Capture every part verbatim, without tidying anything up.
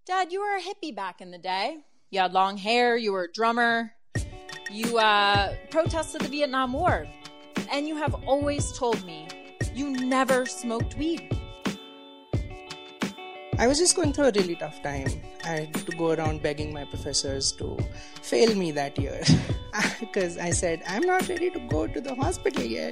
Dad, you were a hippie back in the day. You had long hair, you were a drummer, you uh, protested the Vietnam War, and you have always told me you never smoked weed. I was just going through a really tough time. I had to go around begging my professors to fail me that year because I said, I'm not ready to go to the hospital yet.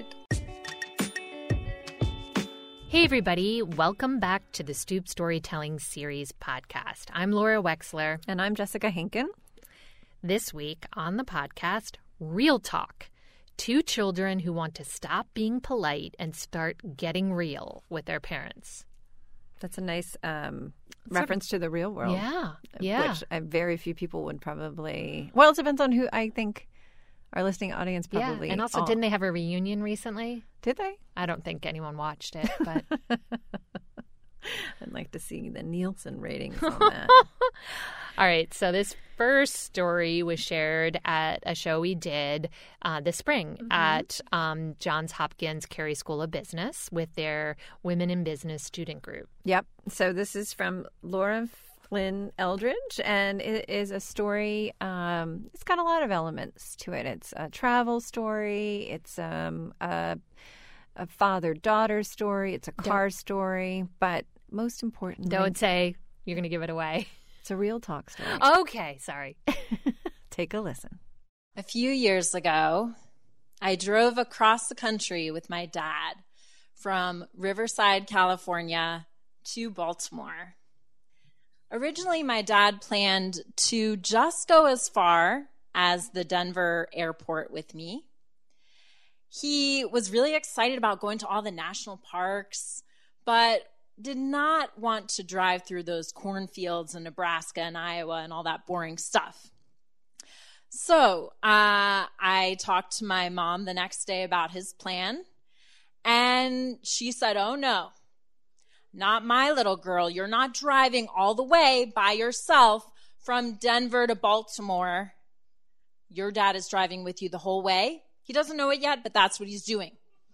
Hey everybody, welcome back to the Stoop Storytelling Series podcast. I'm Laura Wexler. And I'm Jessica Hinken. This week on the podcast, Real Talk. Two children who want to stop being polite and start getting real with their parents. That's a nice um, reference to the real world. Yeah, yeah. Which uh, very few people would probably... Well, it depends on who I think our listening audience probably... Yeah, and also, all... didn't they have a reunion recently? Did they? I don't think anyone watched it, but... I'd like to see the Nielsen ratings on that. All right, so this first story was shared at a show we did uh, this spring mm-hmm. at um, Johns Hopkins Carey School of Business with their Women in Business student group. Yep. So this is from Laura Flynn Eldridge, and it is a story. Um, it's got a lot of elements to it. It's a travel story. It's um, a, a father-daughter story. It's a car don't, story. But most importantly... Don't say you're going to give it away. It's a real talk story. Okay, sorry. Take a listen. A few years ago, I drove across the country with my dad from Riverside, California to Baltimore. Originally, my dad planned to just go as far as the Denver airport with me. He was really excited about going to all the national parks, but did not want to drive through those cornfields in Nebraska and Iowa and all that boring stuff. So uh, I talked to my mom the next day about his plan, and she said, oh no, not my little girl. You're not driving all the way by yourself from Denver to Baltimore. Your dad is driving with you the whole way. He doesn't know it yet, but that's what he's doing.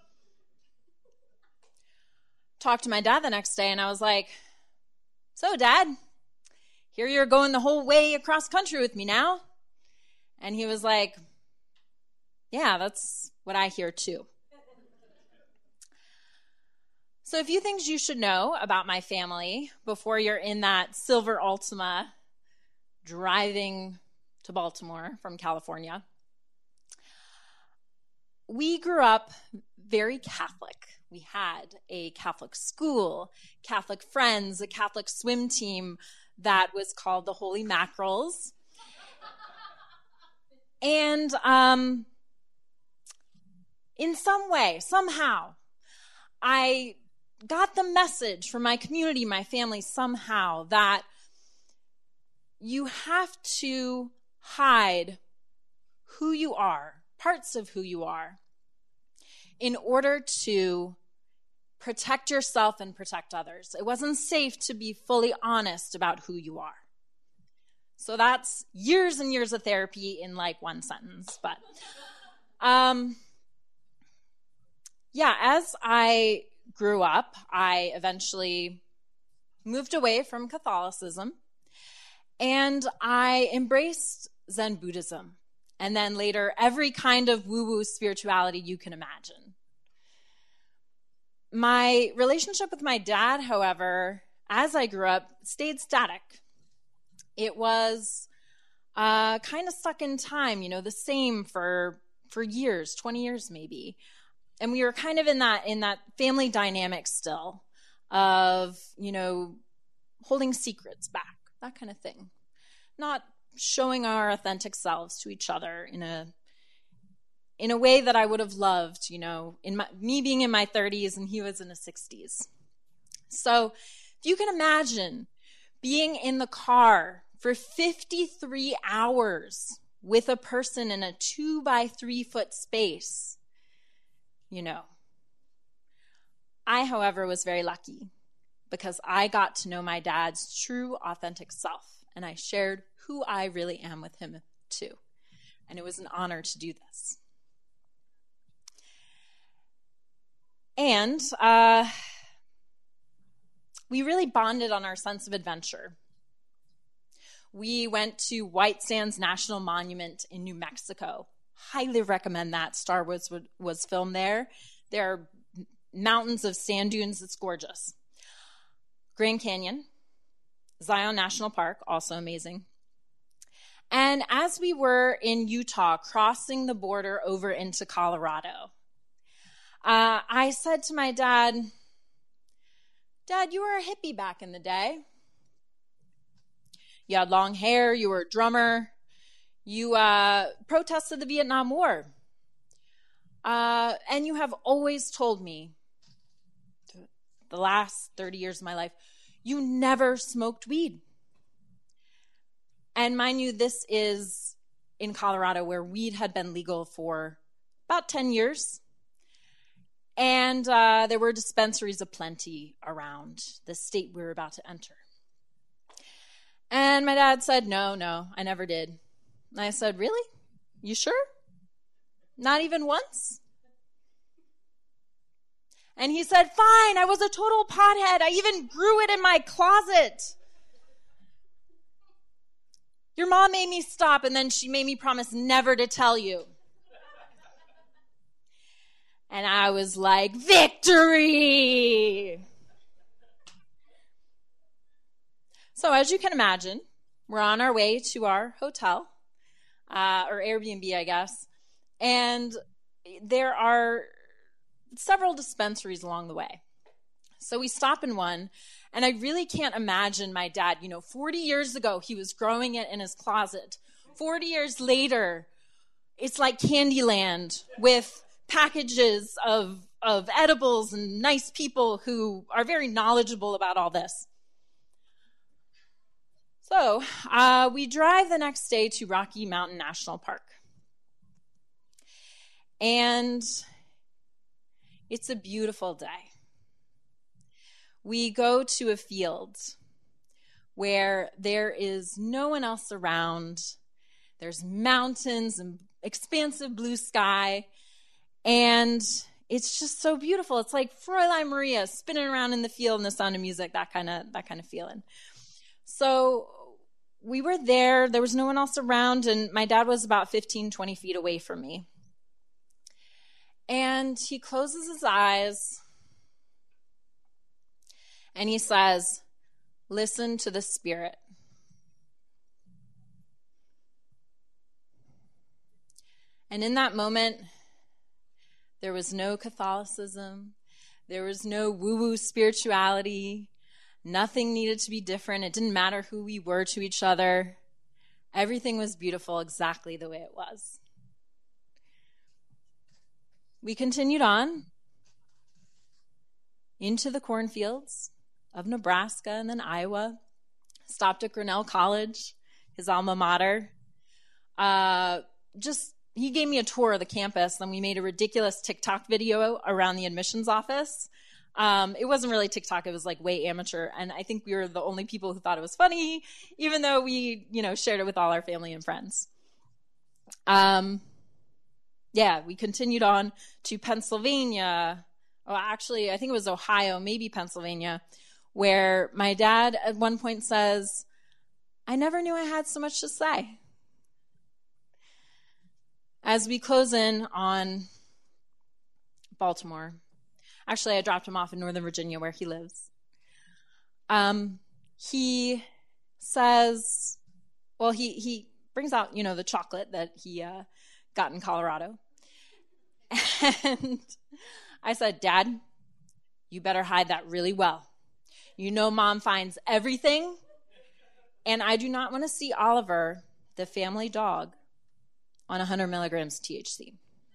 Talked to my dad the next day, and I was like, so Dad, here you're going the whole way across country with me now. And he was like, yeah, that's what I hear too. So a few things you should know about my family before you're in that silver Altima driving to Baltimore from California. We grew up very Catholic. We had a Catholic school, Catholic friends, a Catholic swim team that was called the Holy Mackerels. And um, in some way, somehow, I got the message from my community, my family, somehow, that you have to hide who you are, parts of who you are, in order to protect yourself and protect others. It wasn't safe to be fully honest about who you are. So that's years and years of therapy in like one sentence. But um, yeah, as I grew up, I eventually moved away from Catholicism, and I embraced Zen Buddhism, and then later every kind of woo-woo spirituality you can imagine. My relationship with my dad, however, as I grew up, stayed static. It was uh, kind of stuck in time, you know, the same for for years, twenty years maybe. And we were kind of in that in that family dynamic still of, you know, holding secrets back, that kind of thing. Not showing our authentic selves to each other in a in a way that I would have loved, you know, in my, me being in my thirties and he was in his sixties. So if you can imagine being in the car for fifty-three hours with a person in a two by three foot space, you know. I, however, was very lucky because I got to know my dad's true, authentic self, and I shared who I really am with him too. And it was an honor to do this. And uh, we really bonded on our sense of adventure. we went to White Sands National Monument in New Mexico. Highly recommend that. Star Wars was, was filmed there. There are mountains of sand dunes. It's gorgeous. Grand Canyon, Zion National Park, also amazing. And as we were in Utah, crossing the border over into Colorado, uh, I said to my dad, Dad, you were a hippie back in the day. You had long hair, you were a drummer, you uh, protested the Vietnam War. Uh, and you have always told me, the last thirty years of my life, you never smoked weed. And mind you, this is in Colorado where weed had been legal for about ten years. And uh, there were dispensaries aplenty around the state we were about to enter. And my dad said, no, no, I never did. And I said, really? You sure? Not even once? And he said, fine, I was a total pothead. I even grew it in my closet. Your mom made me stop, and then she made me promise never to tell you. And I was like, victory! So as you can imagine, we're on our way to our hotel, uh, or Airbnb, I guess, and there are several dispensaries along the way. So we stop in one, and I really can't imagine my dad, you know, forty years ago, he was growing it in his closet. forty years later, it's like Candyland with packages of, of edibles and nice people who are very knowledgeable about all this. So uh, we drive the next day to Rocky Mountain National Park. And it's a beautiful day. We go to a field where there is no one else around. There's mountains and expansive blue sky. And it's just so beautiful. It's like Fräulein Maria spinning around in the field in the sound of music, that kind of that kind of feeling. So we were there. There was no one else around, and my dad was about fifteen, twenty feet away from me. And he closes his eyes, and he says, listen to the Spirit. And in that moment, there was no Catholicism. There was no woo-woo spirituality. Nothing needed to be different. It didn't matter who we were to each other. Everything was beautiful exactly the way it was. We continued on into the cornfields of Nebraska and then Iowa. Stopped at Grinnell College, his alma mater. Uh, just, he gave me a tour of the campus, and we made a ridiculous TikTok video around the admissions office. Um, it wasn't really TikTok. It was like way amateur. And I think we were the only people who thought it was funny, even though we, you know, shared it with all our family and friends. Um, yeah, we continued on to Pennsylvania. Oh, actually, I think it was Ohio, maybe Pennsylvania, where my dad at one point says, I never knew I had so much to say. As we close in on Baltimore, actually, I dropped him off in Northern Virginia where he lives. Um, he says, well, he, he brings out, you know, the chocolate that he uh, got in Colorado. And I said, Dad, you better hide that really well. You know Mom finds everything, and I do not want to see Oliver, the family dog, on one hundred milligrams T H C.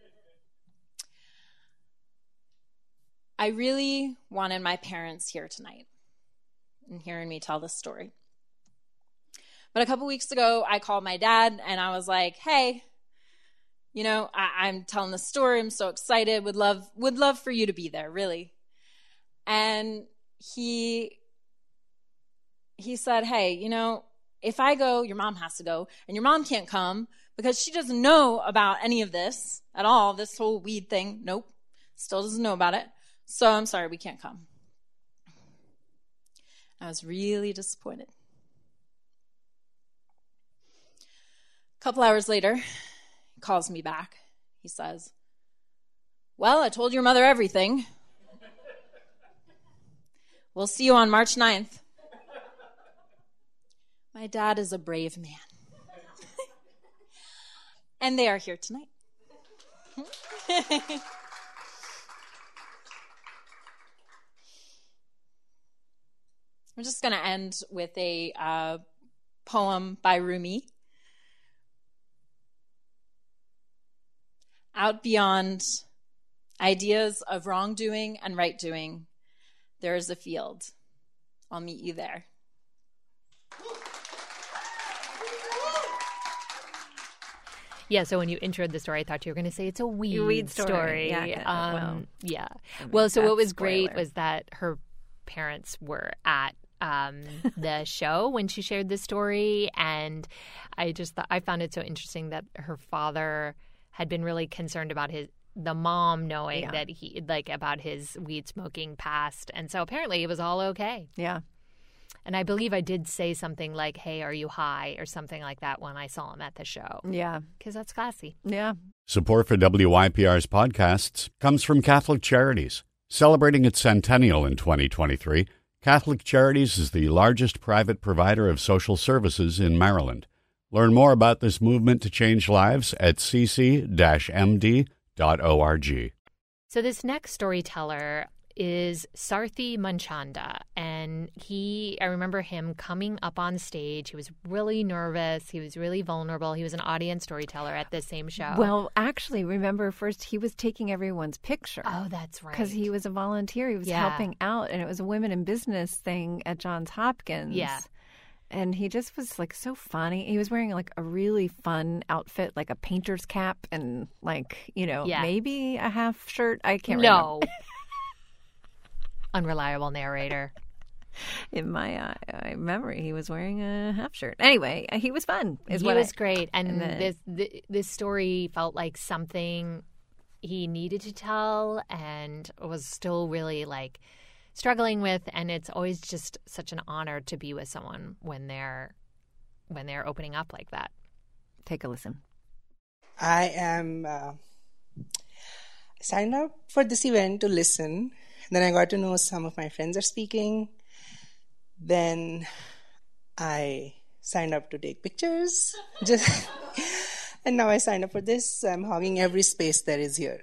I really wanted my parents here tonight and hearing me tell this story. But a couple weeks ago, I called my dad, and I was like, hey, you know, I- I'm telling this story. I'm so excited. Would love, would love for you to be there, really. And he, he said, hey, you know, if I go, your mom has to go, and your mom can't come because she doesn't know about any of this at all, this whole weed thing. Nope. Still doesn't know about it. So I'm sorry, we can't come. I was really disappointed. couple hours later, he calls me back. He says, well, I told your mother everything. We'll see you on March ninth. My dad is a brave man. And they are here tonight. I'm just going to end with a uh, poem by Rumi. Out beyond ideas of wrongdoing and right doing, there is a field. I'll meet you there. Yeah, so when you introed the story, I thought you were going to say it's a weed, weed story. story. Yeah, um, well, yeah. I mean, Well, so what was spoiler. great was that her parents were at um, the show when she shared this story, and I just thought I found it so interesting that her father had been really concerned about his the mom knowing Yeah. that he like about his weed smoking past, and so apparently it was all okay. Yeah. And I believe I did say something like, hey, are you high? Or something like that when I saw him at the show. Yeah. Because that's classy. Yeah. Support for W Y P R's podcasts comes from Catholic Charities. Celebrating its centennial in twenty twenty-three, Catholic Charities is the largest private provider of social services in Maryland. Learn more about this movement to change lives at c c dash m d dot org. So this next storyteller is Sarthi Manchanda, and he, I remember him coming up on stage. He was really nervous. He was really vulnerable. He was an audience storyteller at the same show. Well, actually, remember first he was taking everyone's picture. Oh, that's right. Because he was a volunteer. He was Yeah. helping out, and it was a women in business thing at Johns Hopkins. Yeah. And he just was like so funny. He was wearing like a really fun outfit, like a painter's cap and like, you know, Yeah. maybe a half shirt. I can't remember. No. Unreliable narrator. In my uh, uh, memory, he was wearing a half shirt. Anyway, he was fun. Is He what was I- great. And, and the- this th- this story felt like something he needed to tell and was still really like struggling with. And it's always just such an honor to be with someone when they're when they're opening up like that. Take a listen. I am uh, signed up for this event to listen. Then I got to know some of my friends are speaking. Then I signed up to take pictures. Just and now I signed up for this. I'm hogging every space there is here.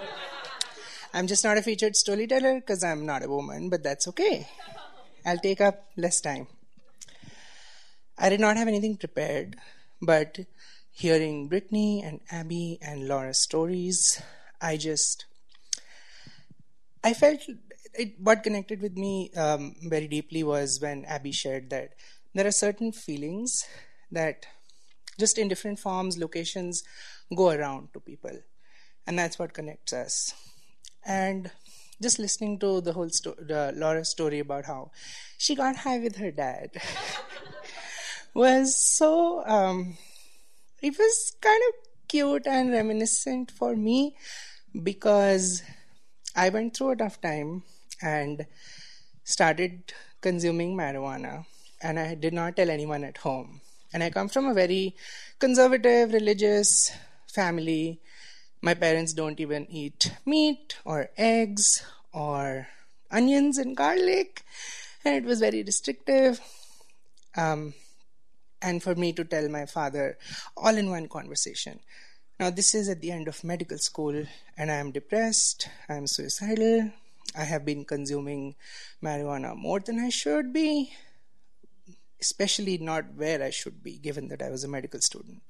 I'm just not a featured storyteller because I'm not a woman, but that's okay. I'll take up less time. I did not have anything prepared, but hearing Brittany and Abby and Laura's stories, I just, I felt it, what connected with me um, very deeply was when Abby shared that there are certain feelings that just in different forms, locations, go around to people. And that's what connects us. And just listening to the whole sto- the Laura's story about how she got high with her dad was so, um, it was kind of cute and reminiscent for me because I went through a tough time and started consuming marijuana, and I did not tell anyone at home. And I come from a very conservative, religious family. My parents don't even eat meat or eggs or onions and garlic, and it was very restrictive. Um, and for me to tell my father all in one conversation. Now, this is at the end of medical school, and I am depressed, I am suicidal, I have been consuming marijuana more than I should be, especially not where I should be, given that I was a medical student.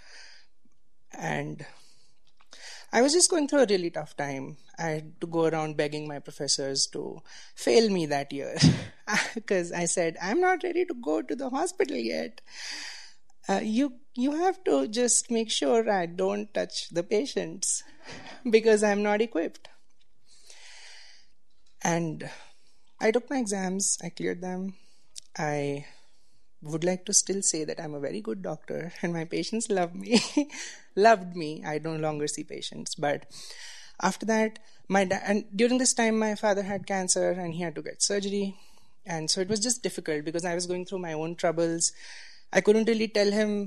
And I was just going through a really tough time. I had to go around begging my professors to fail me that year because I said, I'm not ready to go to the hospital yet. Uh, you you have to just make sure I don't touch the patients because I'm not equipped. And I took my exams, I cleared them. I would like to still say that I'm a very good doctor and my patients love me, loved me. I no longer see patients. But after that, my da- and during this time, my father had cancer and he had to get surgery. And so it was just difficult because I was going through my own troubles. I couldn't really tell him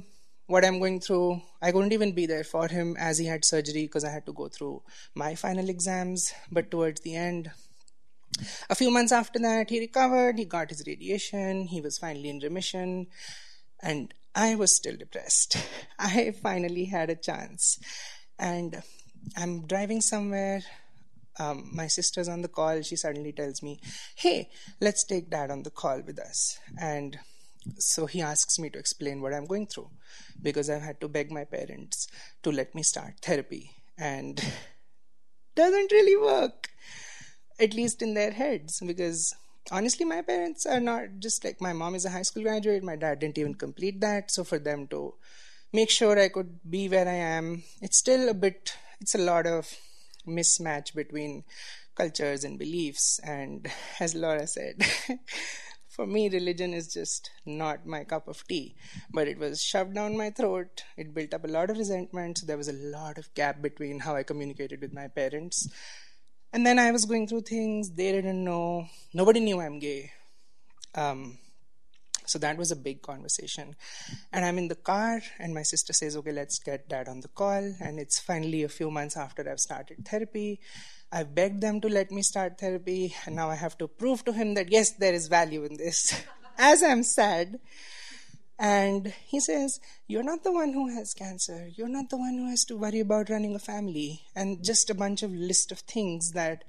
what I'm going through. I couldn't even be there for him as he had surgery because I had to go through my final exams. But towards the end, a few months after that, he recovered, he got his radiation, he was finally in remission, and I was still depressed. I finally had a chance. And I'm driving somewhere. Um, my sister's on the call. She suddenly tells me, hey, let's take dad on the call with us. And so he asks me to explain what I'm going through, because I've had to beg my parents to let me start therapy. And doesn't really work, at least in their heads, because honestly, my parents are not just like, my mom is a high school graduate, my dad didn't even complete that. So for them to make sure I could be where I am, it's still a bit, it's a lot of mismatch between cultures and beliefs. And as Laura said, for me, religion is just not my cup of tea. But it was shoved down my throat. It built up a lot of resentment. So there was a lot of gap between how I communicated with my parents. And then I was going through things they didn't know. Nobody knew I'm gay. Um, so that was a big conversation. And I'm in the car, and my sister says, okay, let's get dad on the call. And it's finally a few months after I've started therapy. I begged them to let me start therapy, and now I have to prove to him that, yes, there is value in this, as I'm sad. And he says, you're not the one who has cancer. You're not the one who has to worry about running a family. And just a bunch of list of things that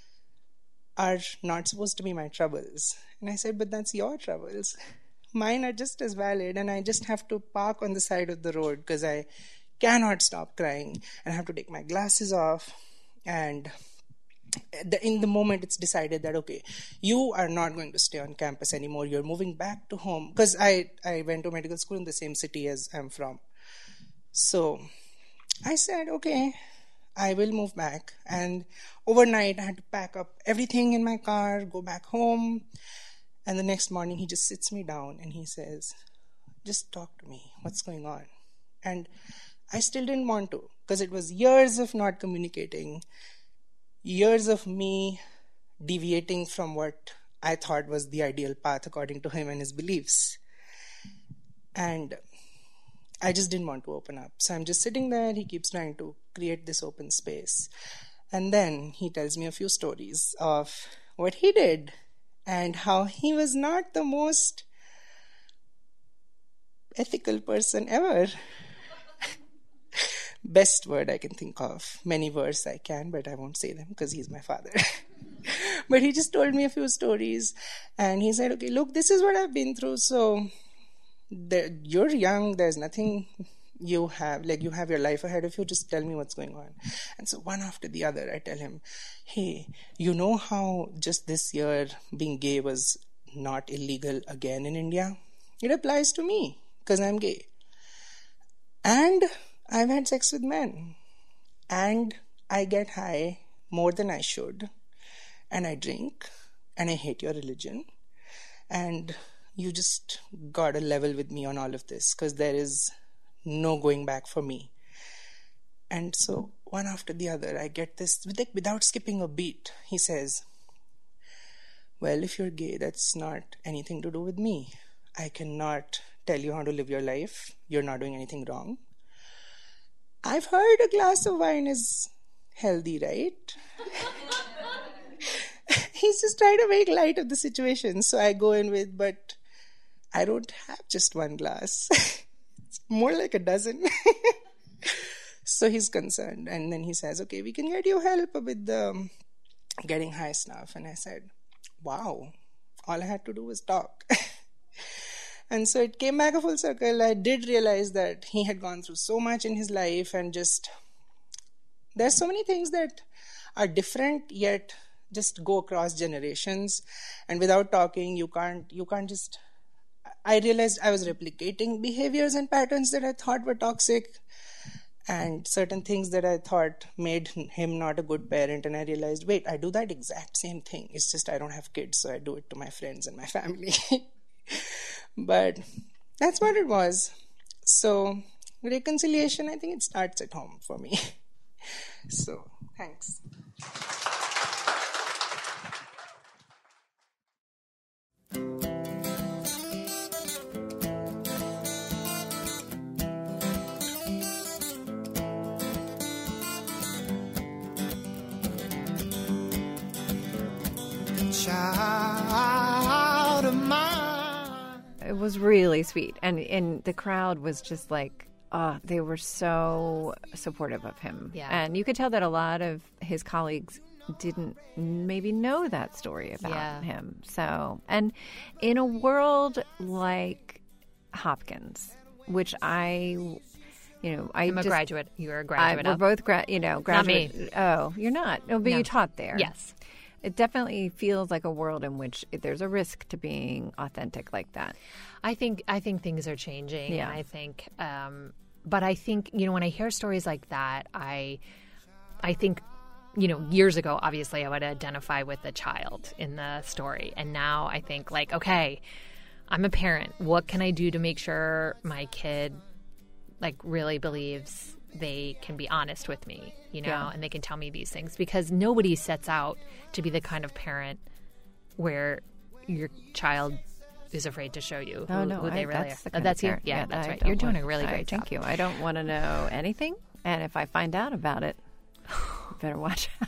are not supposed to be my troubles. And I said, but that's your troubles. Mine are just as valid, and I just have to park on the side of the road because I cannot stop crying. And I have to take my glasses off. And in the moment, it's decided that, okay, you are not going to stay on campus anymore. You're moving back to home. Because I, I went to medical school in the same city as I'm from. So I said, okay, I will move back. And overnight, I had to pack up everything in my car, go back home. And the next morning, he just sits me down and he says, just talk to me. What's going on? And I still didn't want to, because it was years of not communicating, years of me deviating from what I thought was the ideal path according to him and his beliefs. And I just didn't want to open up. So I'm just sitting there. He keeps trying to create this open space. And then he tells me a few stories of what he did and how he was not the most ethical person ever. Best word I can think of. Many words I can, but I won't say them because he's my father. But he just told me a few stories, and he said, okay, look, this is what I've been through. So there, you're young. There's nothing you have, like you have your life ahead of you. Just tell me what's going on. And so one after the other, I tell him, hey, you know how just this year being gay was not illegal again in India? It applies to me because I'm gay. And I've had sex with men, and I get high more than I should, and I drink, and I hate your religion, and you just got to level with me on all of this, because there is no going back for me. And so one after the other, I get this, without skipping a beat, he says, well, if you're gay, that's not anything to do with me. I cannot tell you how to live your life. You're not doing anything wrong. I've heard a glass of wine is healthy, right? He's just trying to make light of the situation. So I go in with, but I don't have just one glass. It's more like a dozen. So he's concerned. And then he says, okay, we can get you help with the um, getting high stuff. And I said, wow, all I had to do was talk. And so it came back a full circle. I did realize that he had gone through so much in his life, and just there's so many things that are different yet just go across generations. And without talking, you can't you can't just I realized I was replicating behaviors and patterns that I thought were toxic, and certain things that I thought made him not a good parent. And I realized, wait, I do that exact same thing. It's just I don't have kids, so I do it to my friends and my family. But that's what it was. So reconciliation, I think it starts at home for me. So thanks. child of mine. It was really sweet. And, and the crowd was just like, uh, they were so supportive of him. Yeah. And you could tell that a lot of his colleagues didn't maybe know that story about Yeah. him. So, and in a world like Hopkins, which I, you know, I I'm a just, graduate. You're a I, graduate. we're of- both, gra- you know, graduate. me. Oh, you're not. No, but No. you taught there. Yes. It definitely feels like a world in which there's a risk to being authentic like that. I think I think things are changing. Yeah. And I think, um, but I think you know when I hear stories like that, I, I think, you know, years ago, obviously, I would identify with the child in the story, and now I think like, okay, I'm a parent. What can I do to make sure my kid, like, really believes they can be honest with me, you know, Yeah. and they can tell me these things, because nobody sets out to be the kind of parent where your child is afraid to show you who, Oh no, who they I, really that's are. the Oh, kind that's of you. parent. Yeah, Yeah, that's I right. don't You're doing want- a really I- great job. Thank you. I don't want to know anything, and if I find out about it, better watch out.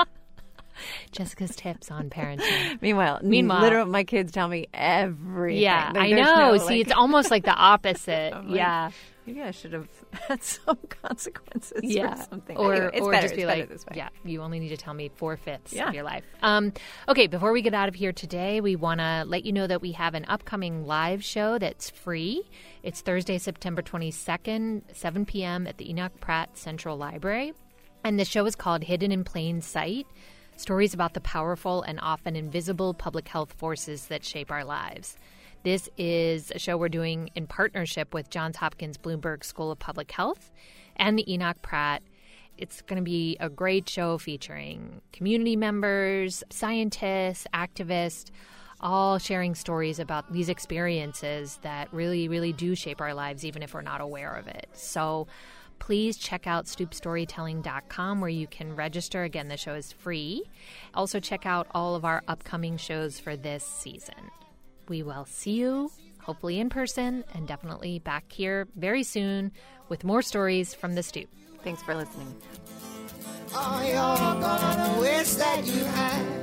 Jessica's tips on parenting. Meanwhile, Meanwhile- literally, my kids tell me everything. Yeah, There- I there's know. no, See, like- it's almost like the opposite. I'm like, yeah. Maybe I should have had some consequences Yeah, or something. or, Anyway, it's or better. just be it's better like, this way. yeah, you only need to tell me four fifths Yeah. of your life. Um, okay, before we get out of here today, we want to let you know that we have an upcoming live show that's free. It's Thursday, September twenty-second, seven p.m. at the Enoch Pratt Central Library, and the show is called Hidden in Plain Sight: Stories about the powerful and often invisible public health forces that shape our lives. This is a show we're doing in partnership with Johns Hopkins Bloomberg School of Public Health and the Enoch Pratt. It's going to be a great show featuring community members, scientists, activists, all sharing stories about these experiences that really, really do shape our lives, even if we're not aware of it. So please check out stoop storytelling dot com, where you can register. Again, the show is free. Also, check out all of our upcoming shows for this season. We will see you, hopefully in person, and definitely back here very soon with more stories from the Stoop. Thanks for listening. Oh, you're gonna wish that you had